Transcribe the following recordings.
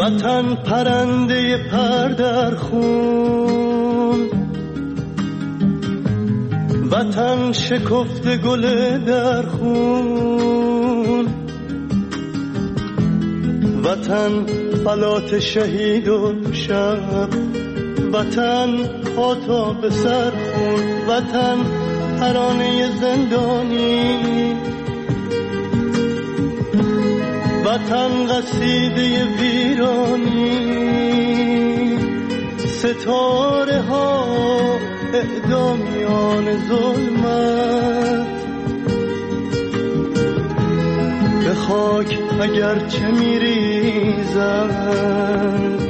وطن پرنده پر در خون، وطن شکفته گل در خون، وطن فلات شهید و شب، وطن پاتا به سر خون، وطن ترانه زندانی، وطن قصیده ویرانی، ستاره ها اعدامیان ظلمت، به خاک اگرچه میریزند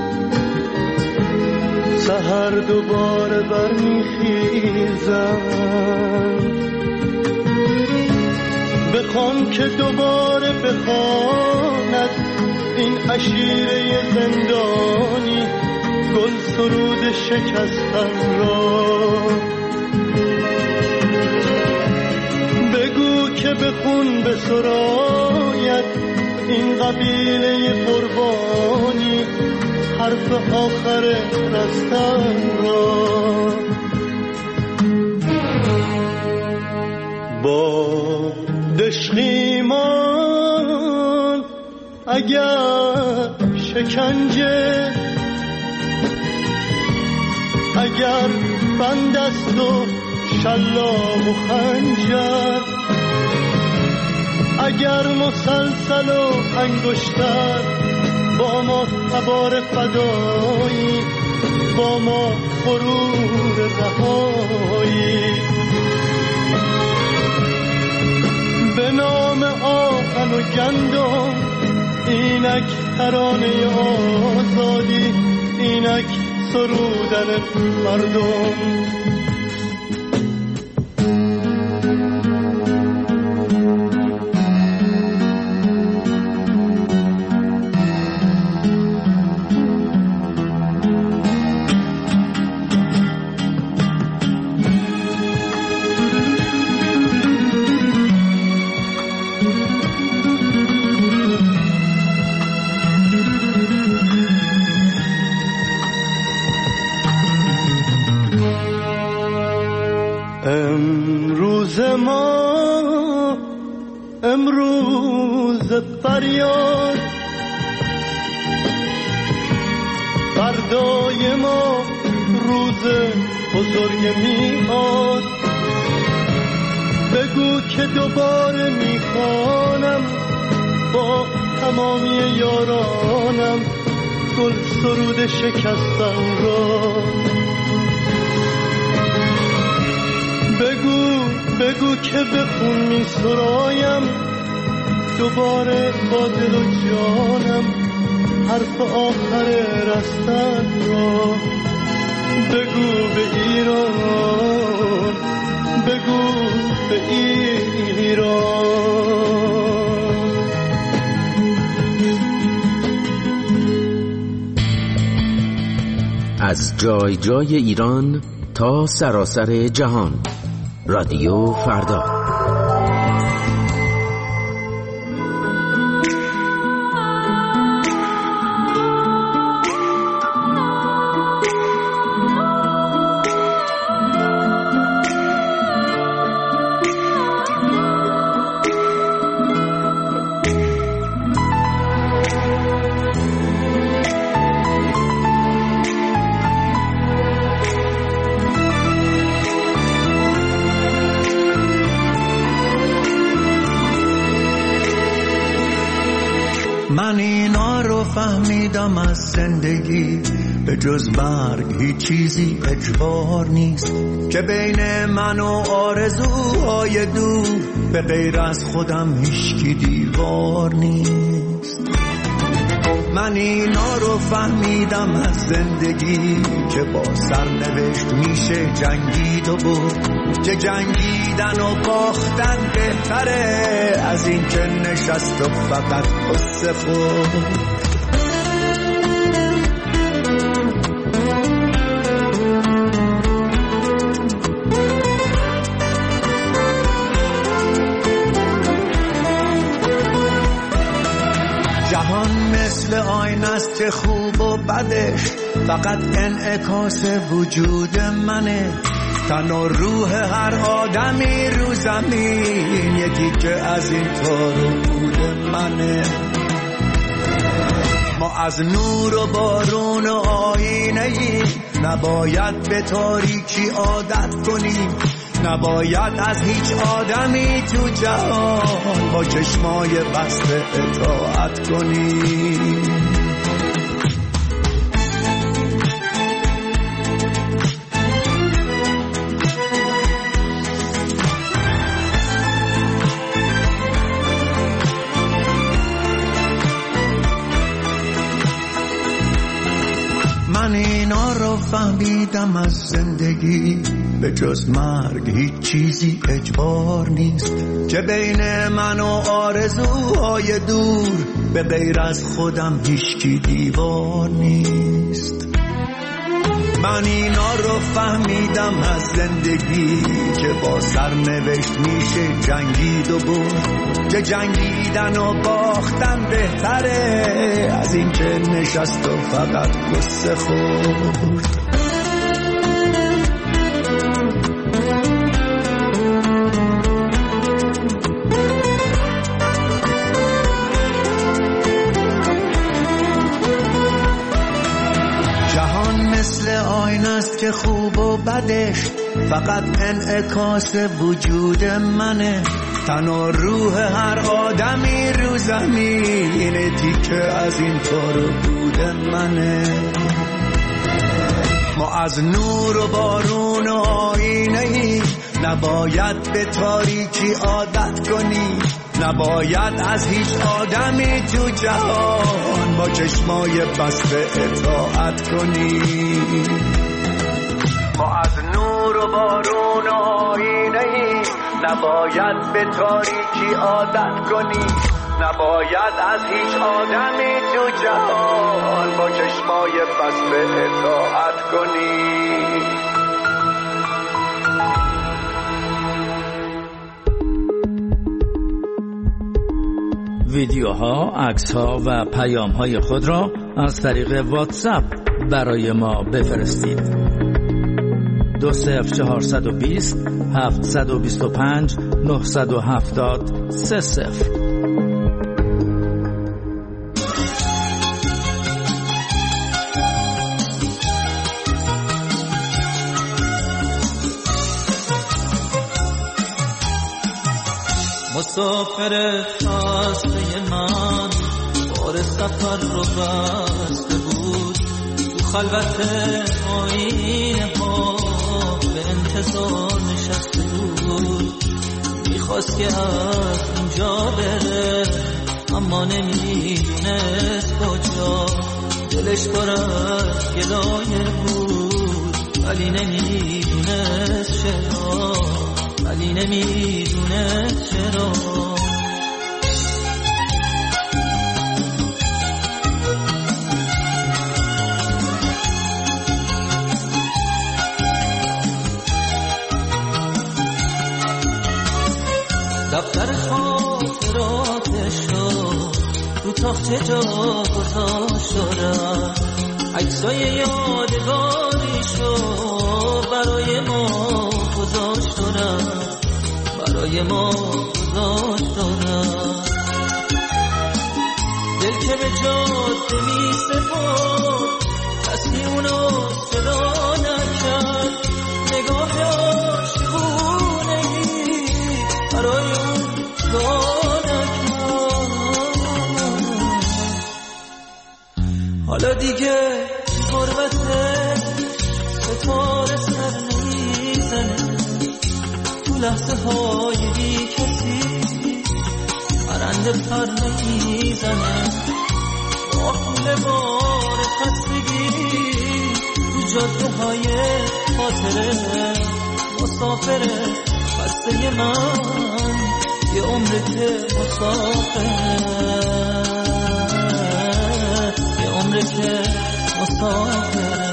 سحر دوباره برمیخیزند، بخوان که دوباره بخواند این عشیره زندانی گل سرود شکستن را، بگو که به خون بسراید این قبیله قربانی حرف آخر رستن را. با دشخیمان اگر شکنجه، اگر بند است و شلاق و خنجر، اگر مسلسل و انگشتر، با ما تبار فدایی، با ما غرور رهایی، به نام آهن و گندم اینک ترانه آزادی، اینک سرودن مردم. امروز فریاد، فردای ما روز بزرگ میاد، بگو که دوباره میخوانم با تمامی یارانم گل سرود شکستن را، بگو که به خون می سرایم دوباره با دل و جانم حرف آخر رستن را، بگو به ایران، بگو به ایران. از جای جای ایران تا سراسر جهان، رادیو فردا. من اینا رو فهمیدم از زندگی، به جز مرگ هیچ چیزی اجبار نیست، که بین من و آرزوهای دور به غیر از خودم هیچکی دیوار نیست. من اینا رو فهمیدم از زندگی، که با سرنوشت میشه جنگید و بود، که جنگیدن و باختن بهتره از این که نشست و فقط قصه خود. جهان مثل مثل آینه است که خوب و بدش فقط انعکاس وجود منه. تن و روح هر آدمی رو زمین یکی که از این تارو بود منه. ما از نور و بارون و آینه ایم، نباید به تاریکی عادت کنیم، نباید از هیچ آدمی تو جهان با چشمای بسته اطاعت کنیم. من اینا رو فهمیدم از زندگی، به جز مرگ هیچ چیزی اجبار نیست، که بین من و آرزوهای دور به غیر از خودم هیچکی دیوار نیست. من اینا رو فهمیدم از زندگی که با سرنوشت میشه جنگید و برد، که جنگیدن و باختن بهتره از این که نشست و فقط قصه خورد. که خوب و بدش فقط انعکاس وجود منه. تن و روح هر آدمی رو زمین تیکه از این طور بود منه. ما از نور و بارون و آینه ایم، نباید به تاریکی عادت کنیم، نباید از هیچ آدمی تو جهان با چشمای بسته اطاعت کنیم. ما از نور و بارون و آینه ایم، نباید به تاریکی عادت کنیم، نباید از هیچ آدمی تو جهان با چشمای بسته اطاعت کنیم. ویدیوها، عکس‌ها و پیام‌های خود را از طریق واتساپ برای ما بفرستید. 20420 725 970 30. مسافر خسته من بار سفر رو بسته بود، تو خلوت آینه ها به انتظار نشسته بود. میخواست که از اینجا بره اما نمیدونست کجا، دلش پر از گلایه بود ولی نمیدونست چرا، ولی نمیدونست چرا. دفتر خاطراتشو رو تاخچه جا گذاشت دارم، عکسای یادگاریشو برای ما گذاشت دارم، برای ما گذاشت دارم. دل که به جاده می سپرد کسی اونو صدا نکرد، نگاه عاشقونگی برای اون گاه نکرد. حالا دیگه غربته ستاره سر نمیزنه، تو لحظه های بی کسی پرنده پر نمیزنه، با خونه بار خستگی تو جاده های خاطره مسافره خسته من، یه عمره که مسافره، یه عمره که مسافره.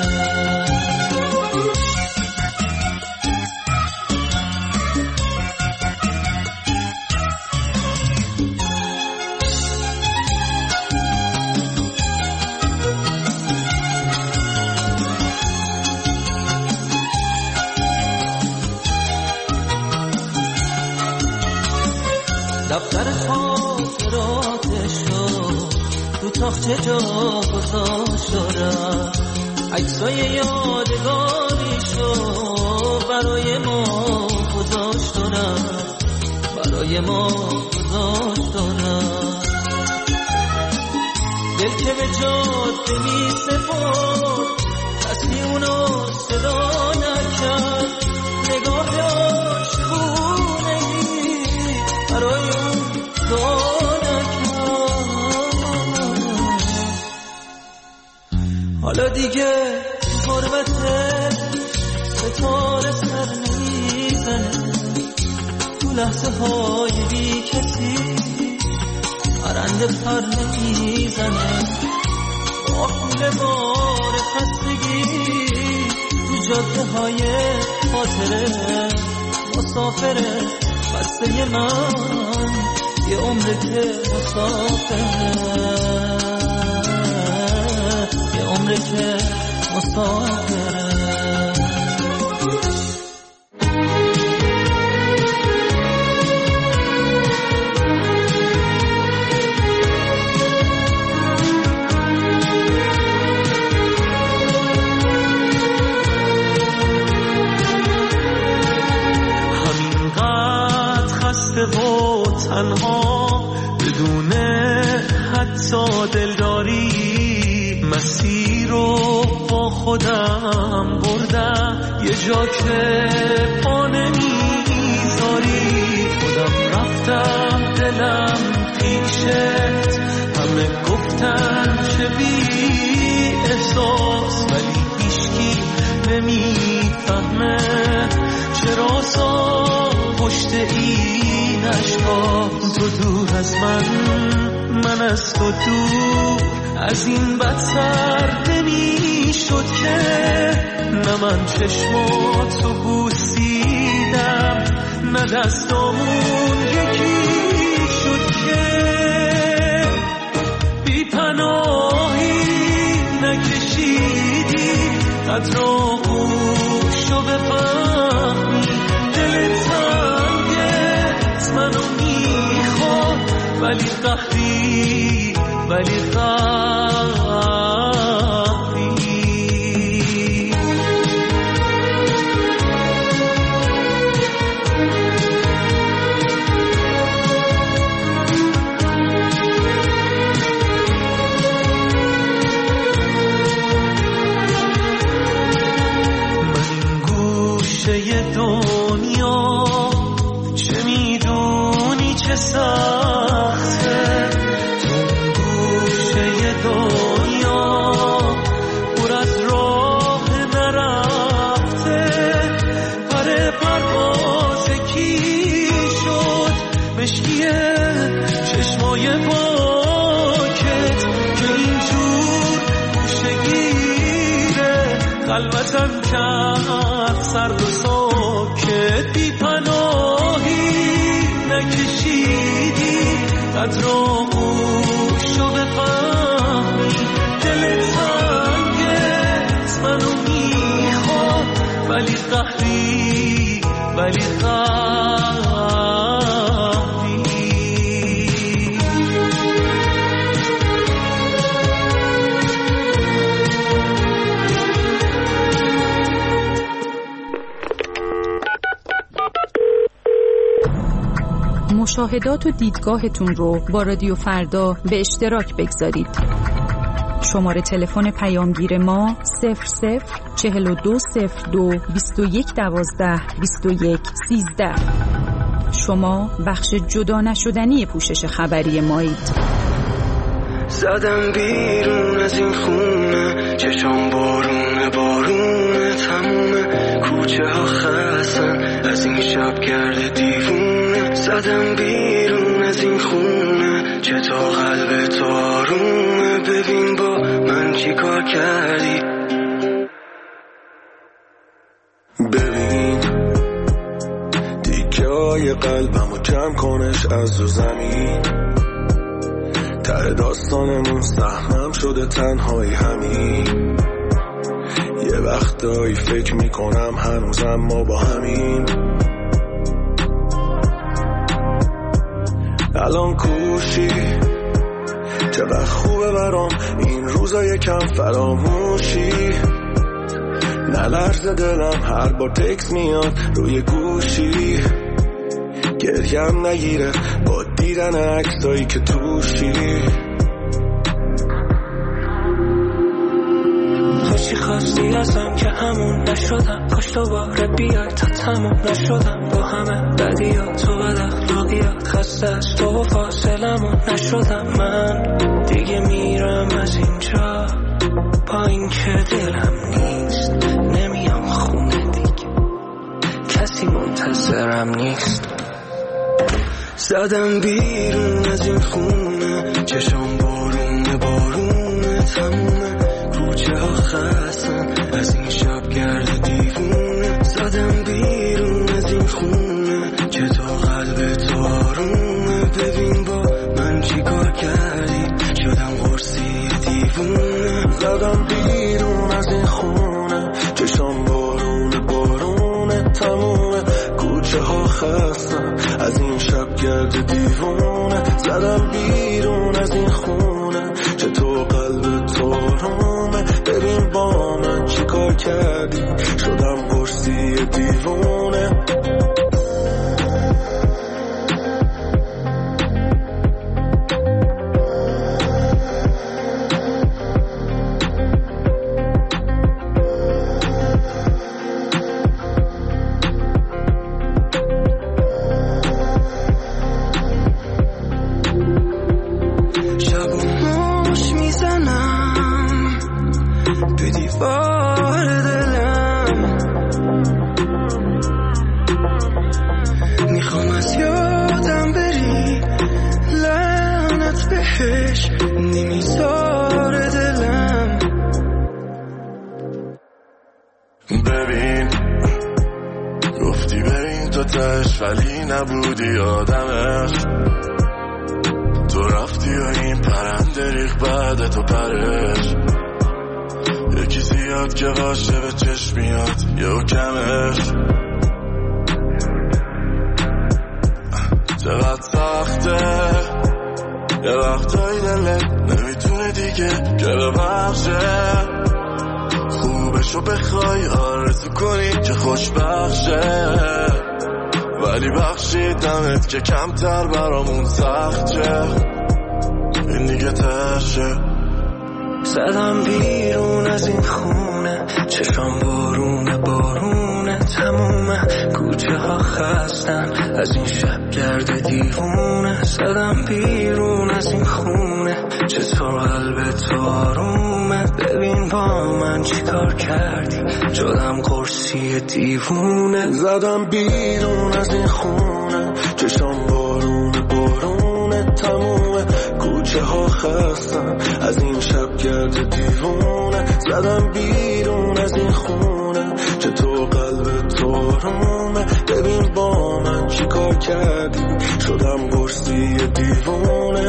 دفتر خاطراتشو تو تاخچه جا گذاشتم، عکسای یادگاریشو برای ما گذاشتم، برای ما گذاشتم. دل که به جاده می سپرد کسی اونو صدا نکرد، نگاه عاشقونه‌ای برای اون دعا نکرد. حالا دیگه غربت ستاره سر نمیزنه، تو لحظه های بی کسی پرنده پر نمیزنه، با خونه بار خستگی تو جاده های خاطره مسافره. بسته من یه عمره که مسافره، یه عمره که مسافره. و تنها بدون حتی دلداری، مسیر رو با خودم بردم یه جا که پا نمیذاری. خودم رفتم دلم پیشت، همه گفتن چه بی احساس، ولی هیچکی نمیفهمه چرا پشت این عشقا تو دور از من از تو دور. از این بدتر نمی شد که نه من چشماتو بوسیدم، نه دستامون یکی شد که بی پناهی نکشیدی قدر آغوشو بفهمی. دلت منو میخواد ولی قهری، ولی قهری. من این گوشه دنیا چه میدونی چه سخته، تو گوشه دنیا پر از راه نرفته. پر پرواز کی شد مشکیه چشمای پاکت که اینجور گوشه گیره قلبتم کرد سرد و ساکت. بی پناهی نکشیدی قدر آغوشو بفهمی. دلت تنگت منو میخواد ولی قهری، ولی قهری. مشاهدات و دیدگاهتون رو با رادیو فردا به اشتراک بگذارید. شماره تلفن پیامگیر ما 00420221122113. شما بخش جدا نشدنی پوشش خبری مایید. زدم بیرون از این خونه، چشام بارونه بارونه، تموم کوچه ها خستن از این شب گرد دیوونه. زدم بیرون از این خونه، چطور قلب تو آرومه، ببین با من چی کار کردی. ببین دیگه های قلبمو جمع کنش از رو زمین، ته داستانمون سهمم شده تنهایی همین. یه وقتایی فکر میکنم هنوزم ما با همین. الان کوشی چقدر خوبه برام این روزا یکم فراموشی نلرزه دلم هر بار تکس میاد روی گوشی گریم نگیره با دیدن عکسایی که توشی تو چی خواستی ازم که همون نشدم کاش دوباره بیای تا تموم نشدم با همه بدیات و بد اخلاقیات خسته از تو و فاصلمون نشدم من دیگه میرم از اینجا با این که دلم نیست نمیام خونه دیگه کسی منتظرم نیست زدم بیرون از این خونه چشام بارونه بارونه تمومه کوچه ها خستن از این شب گرد دیوونه زدم بیرون از این خونه که تا قلب تو آرومه ببین با من چی کار کردی شدم قرصی دیوونه زدم بیرون از این خونه چشام بارونه بارونه تمومه کوچه ها خستن از این شب گرد دیوونه زدم بیرون از این خونه چطور قلب تو آرومه ببین با من چی کار کردی شدم قرصی دیوونه ولی نبودی آدمش تو رفتی و این پرنده ریخ بعد تو پرش یکی زیاد که باشه به چشم میاد یا کمش چقدر سخته یه وقتایی دلت نمیتونه دیگه که ببخشه خوبشو بخوای آرزو کنی که خوشبخشه ولی بخشیدمت که کمتر برامون سخت شه این دیگه تشه زدم بیرون از این خونه چشام بارونه بارونه تمومه کوچه ها خستن از این شب گرد دیوونه زدم بیرون از این خونه چطور قلب تو آرومه ببین با من چی کار کردی شدم قرصی دیوونه زدم بیرون از این خونه چشام بارونه بارونه تمومه کوچه ها خستن از این شب گرد دیوونه زدم بیرون از این خونه چطور قلب تو آرومه ببین با من چی کار کردی شدم قرصی دیوونه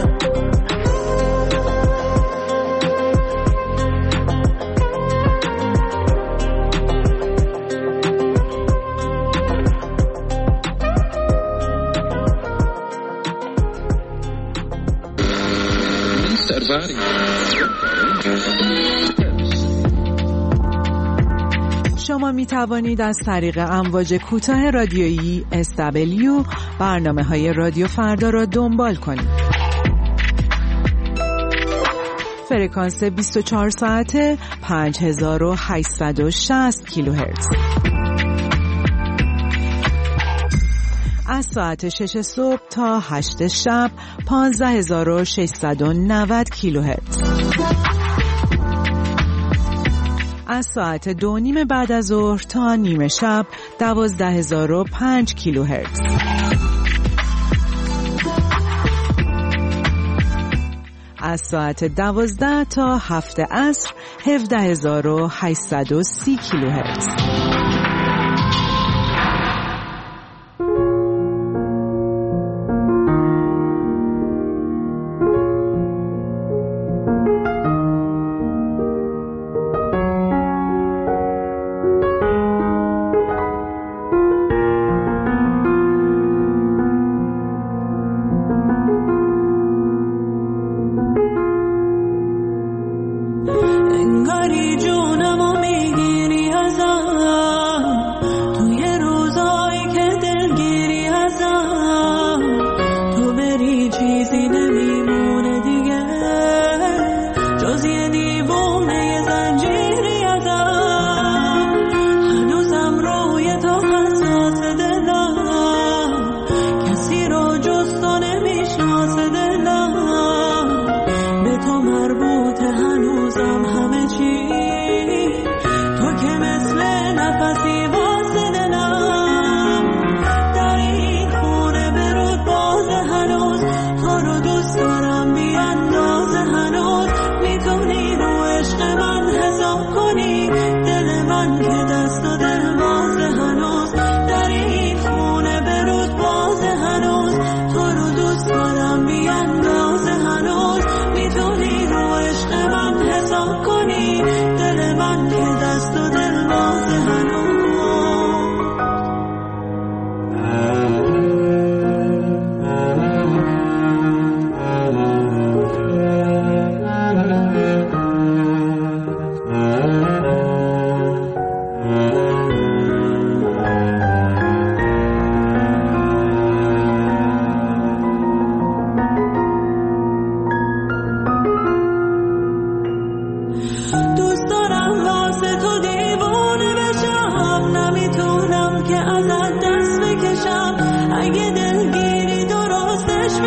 شما می توانید از طریق امواج کوتاه رادیویی SW برنامه‌های رادیو فردا را دنبال کنید. فرکانس 24 ساعته 5860 کیلوهرتز. از ساعت 6 صبح تا 8 شب 15690 کیلوهرتز. از ساعت 2:30 بعد از ظهر تا نیمه شب 12005 کیلوهرتز. از ساعت 12 تا 7 عصر 17830 کیلوهرتز.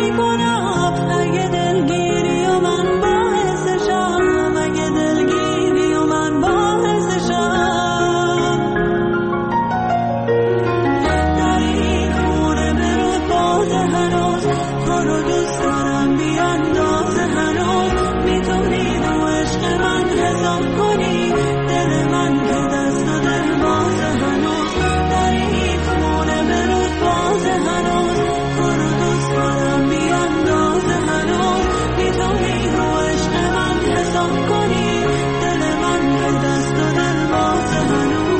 میکنم اگه دلگیری و من باعثشم، اگه دلگیری و من باعثشم. در این خونه برود باز هنوز تو رو دوست دارم بیانداز، هنوز میتونی رو عشق من حساب کنی دل من که دست و دل باز هنوز. در این خونه برود باز هنوز تو رو دوست دارم بیانداز، هنوز میتونی رو عشق من حساب کنی دل من که دست و دل باز هنوز.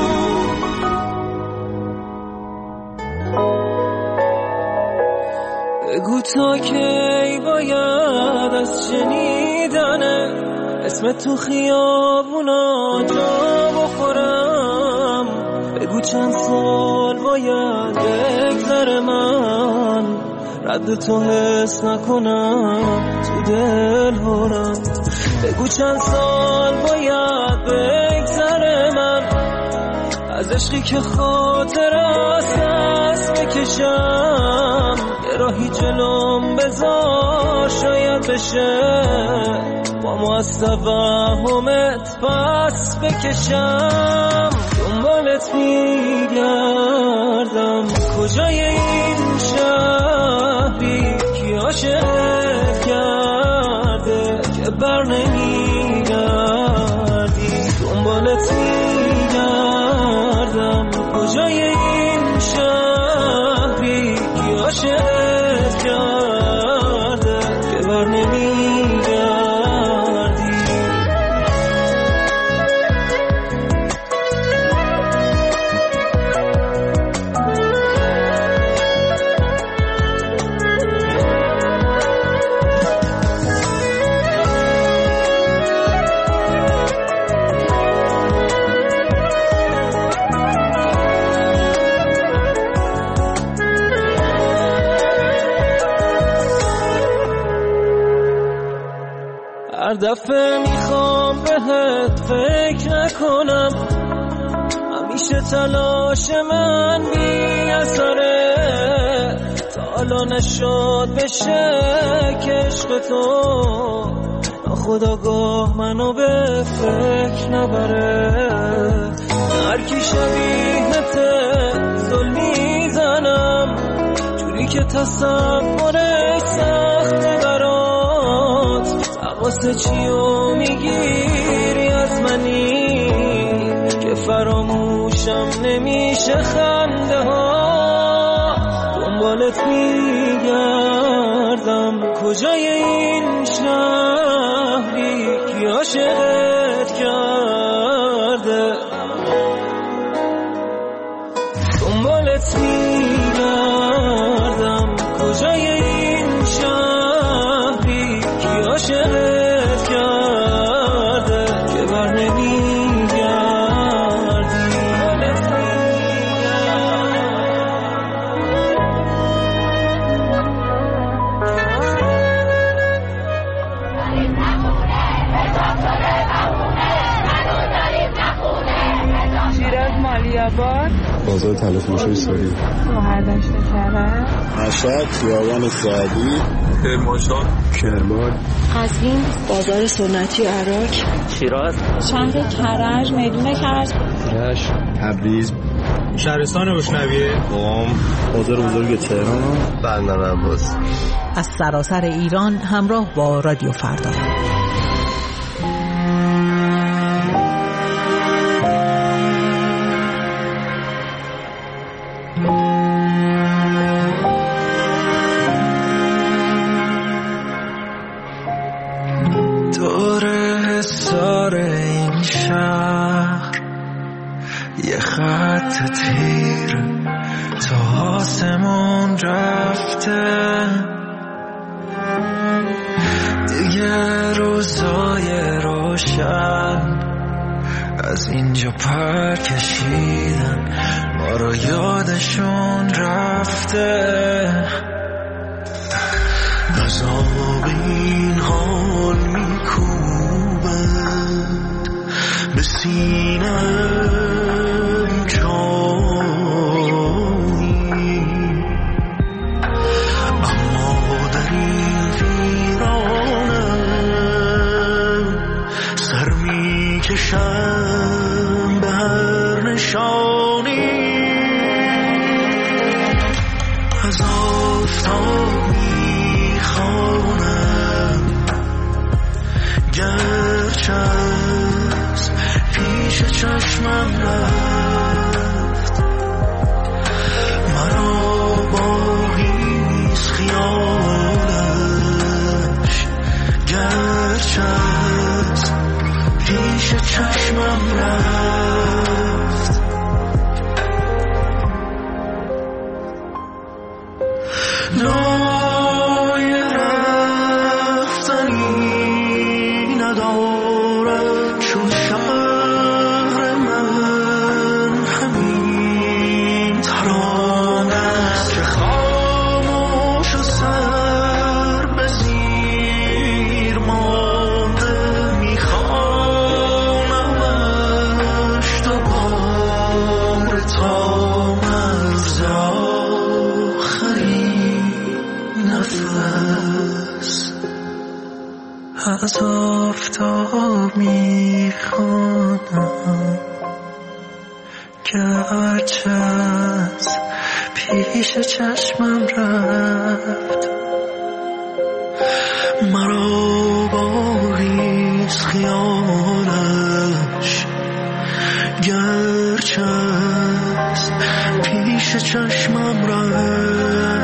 بگو تا کی باید از شنیدنه اسم تو خیابونا جا بخورم. بگو چند سال باید بگذره من رد تو حس نکنم تو دل هرم. بگو چند سال باید بگذره من از عشقی که خاطر است دست بکشم. یه راهی جلوم بذار شاید بشه با ما از توهمت پس بکشم. دنبالت میگردم کجای این شهری که عاشقت کرده که بر نمیگردی. دنبالت میگردم کجای این شهری که عاشقت کرده که بر نمیگردی. هر دفعه میخوام بهت فکر نکنم، همیشه تلاش من بی اثره. تا حالا نشد بشه که عشق تو ناخودآگاه منو به فکر نبره. هر کی شبیهته ظلم میزنم جوری که تصورش سخته برات. واسه چیو میگیری از منی که فراموشم نمیشه خنده ها. دنبالت میگردم کجای این شهری که عاشقت کرده. دنبالت میگردم کجای این شهری که عاشقت بازار تلفروشی ساری شهردشت کرد مشهد خیابان سعدی کرمانشاه کرمان قزوین بازار سنتی عراق شیراز شهر کرج میدون کرج رشت تبریز شهرستان روشنویه قم بازار بزرگ تهران بندر عباس. از سراسر ایران همراه با رادیو فردا. حصار این شهر یه خط تیر تا آسمون رفته. دیگه روزای روشن از اینجا پر کشیدن، ما رو یادشون رفته. از آب این حال میکوبند به سینم جایی، اما از آفتاب میخوانم گرچه از پیش چشمم رفت مرا باقی نیست خیالش گرچه از پیش چشمم رفت جای رفتنی ندارد چون شهر من همین ترانه است که خاموش و سر به زیر مانده میخوانمش دوباره تا مرز نفس از آفتاب میخوانم گرچه از پیش چشمم رفت مرا باقیست خیالش گرچه از پیش چشمم رفت